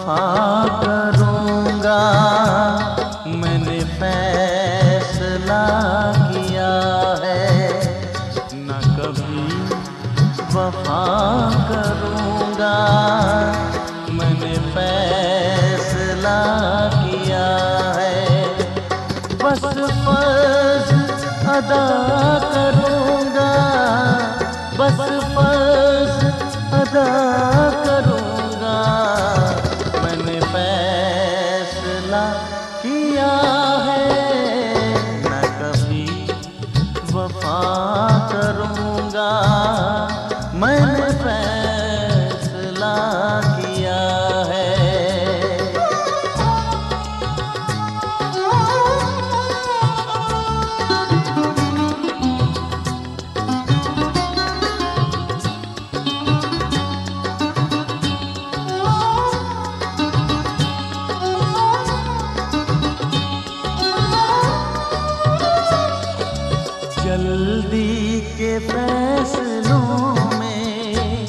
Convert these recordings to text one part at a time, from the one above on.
वफा करूँगा, मैंने फैसला किया है। न कभी वफा करूँगा, मैंने फैसला किया है। बस फर्ज अदा करूँगा, बस फर्ज अदा करूँगा, मैंने फैसला किया है। न कभी वफा करूँगा, मैंने फैसला किया है। जल्दी के फैसलों में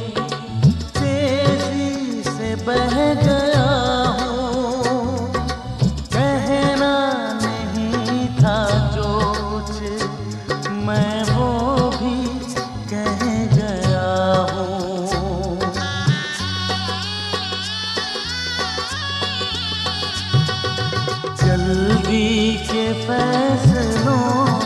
तेजी से बह गया हूँ। कहना नहीं था जो कुछ मैं वो भी कह गया हूँ। जल्दी के फैसलों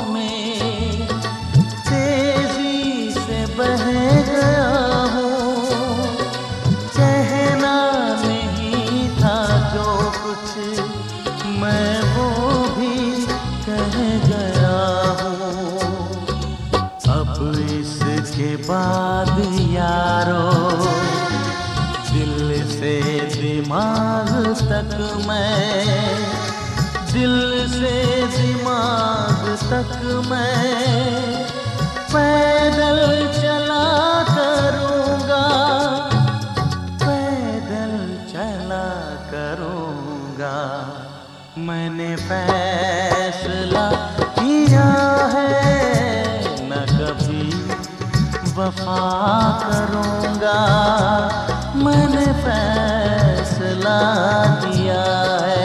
बह गया हूँ। कहना नहीं था जो कुछ मैं वो भी कह गया हूँ। अब इसके बाद यारो दिल से दिमाग तक मैं, दिल से दिमाग तक मैं पैदल चला करूँगा, पैदल चला करूँगा। मैंने फैसला किया है, न कभी वफा करूँगा, मैंने फैसला किया है।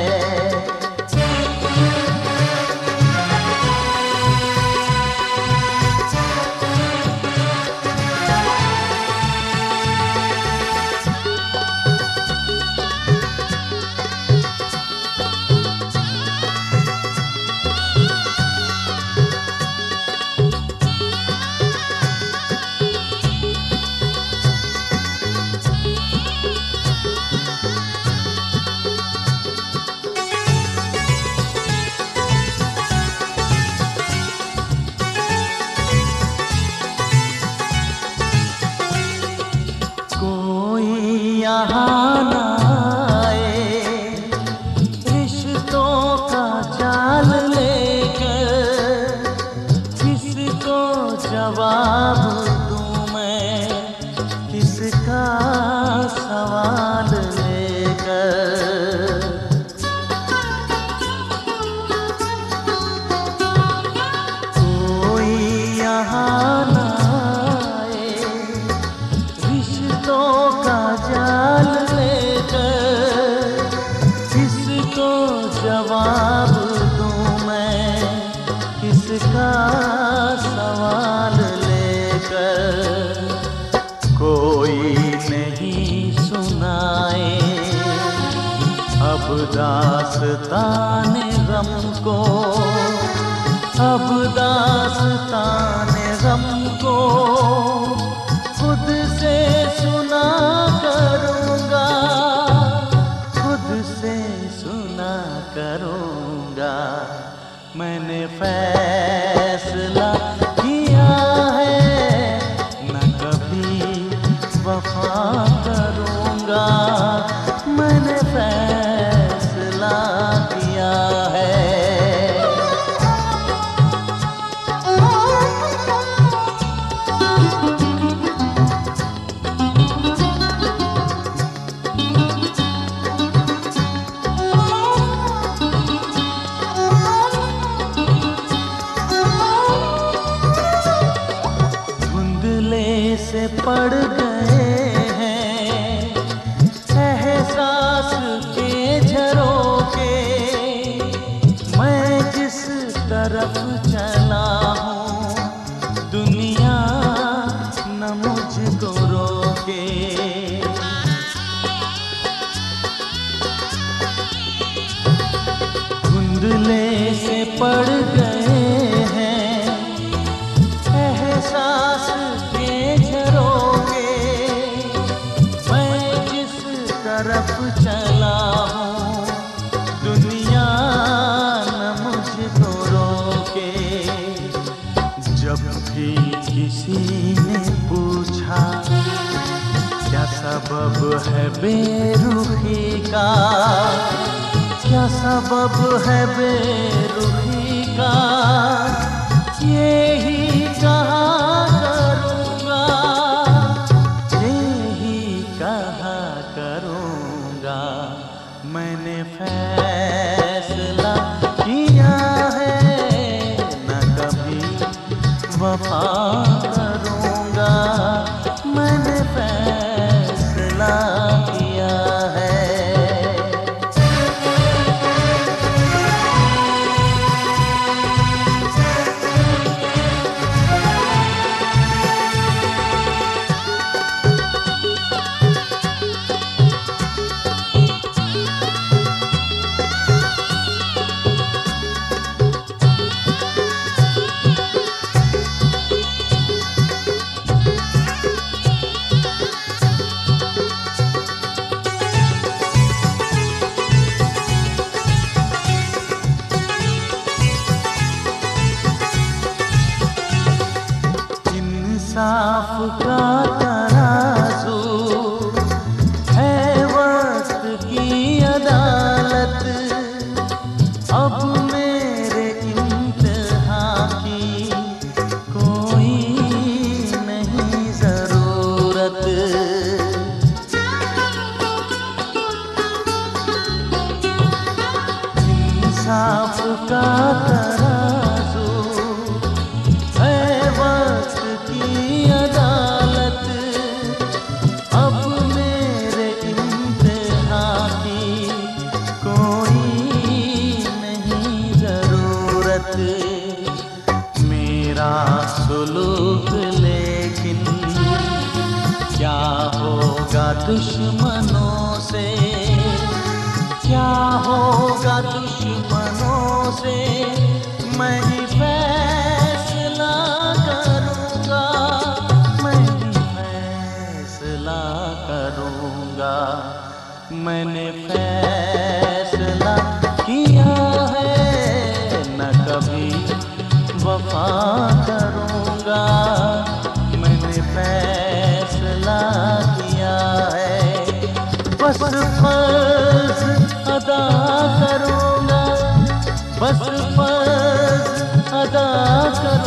यहाँ न आए रिश्तों का जाल लेकर, किसको जवाब दूँ मैं, किसका सवाल लेकर। कोई यहाँ न आए रिश्तों का जाल लेकर, किसको जवाब दूँ मैं, किसका सवाल लेकर। कोई नहीं सुनाए अब दास्ताने गम को, अब दास्ताने गम को खुद से सुना करूँगा, खुद से सुना करूँगा। मैंने फैसला किया है, न कभी वफा करूँगा, मैंने फैसला किया है। से पड़ गए हैं एहसास तरफ चला हूँ, दुनिया न मुझको रोके। धुंधले से पड़ गए हैं एहसास के झरोखे, मैं जिस तरफ चला हूँ, दुनिया न मुझको रोके। जब भी किसी ने पूछा क्या सबब है बेरुखी का, क्या सबब है बेरुखी का, यही कहा करूँगा, यही कहा करूँगा। मैंने फैसला किया है न कभी वफा करूँगा, मैंने फैसला किया है। इंसाफ का तराजू है वक्त की अदालत, अब मेरे इम्तिहान की कोई नहीं जरूरत। इंसाफ का तराजू है वक्त की अदालत, अब मेरे इम्तिहान की कोई नहीं जरूरत। मेरा सुलूक लेकिन क्या होगा दुश्मनों से, क्या होगा दुश्मनों से, मैं ही फैसला करूँगा, मैं ही फैसला करूँगा। मैंने फैसला किया है न कभी वफा करूँगा, मैंने फैसला किया है। बस फर्ज अदा करूँगा, बस फर्ज अदा करूँगा।